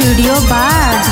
Studio बाग।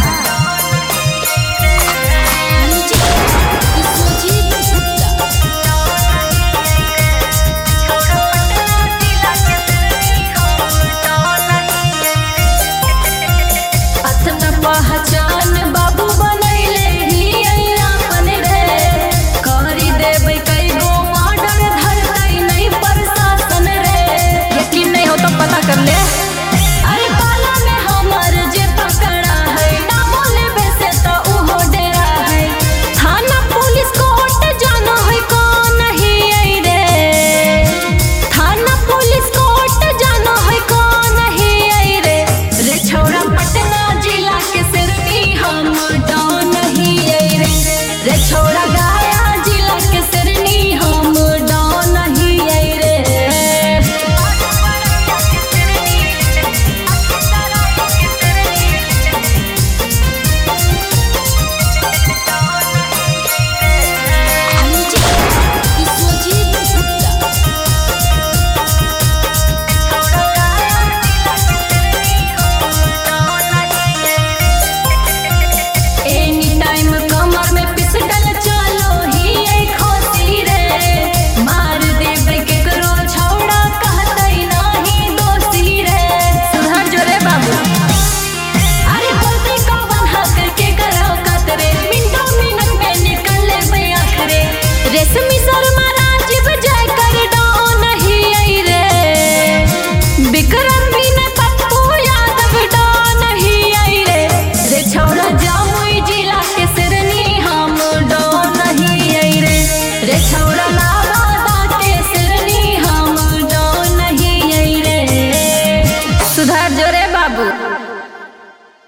पहचान बाबू बनैले ही अपन रे, करी देबै कई गो मर्डर, धरतै नहीं प्रशासन रे। यकीन नहीं हो तो पता कर ले। अरे पाला में हमर जे पकड़ा है, नामो लेबे से तो उहो डेरा है। थाना पुलिस कोर्ट जानो है कौन ही आई रे, थाना पुलिस कोर्ट जानो है कौन ही आई रे। रे छोड़ा पटना जिला के सिरनी हम डॉन ही आई रे, रे छोड़ा गया जिला के सिरनी हम डॉन ही आई रे। एनी टाइम कमर में पिस्टल चलो ही आई खोसी रे, मार देबै केकरो छौड़ा कहतै नहीं दोषी रे। सुधर जो रे बाबू। अरे बोलते कौन हक के करो कतरे, मिनटों मिनट में निकल लेबै आखरे। रेशमी शर्मा राजीव जय कर डॉन ही आई रे, विक्रम बिना पप्पू यादव डॉन ही आई रे। रे छौड़ा जमुई जिला के सिरनी हम डॉन ही आई रे, रे छौड़ा नालंदा के सिरनी हम डॉन ही आई रे। सुधर जो रे बाबू।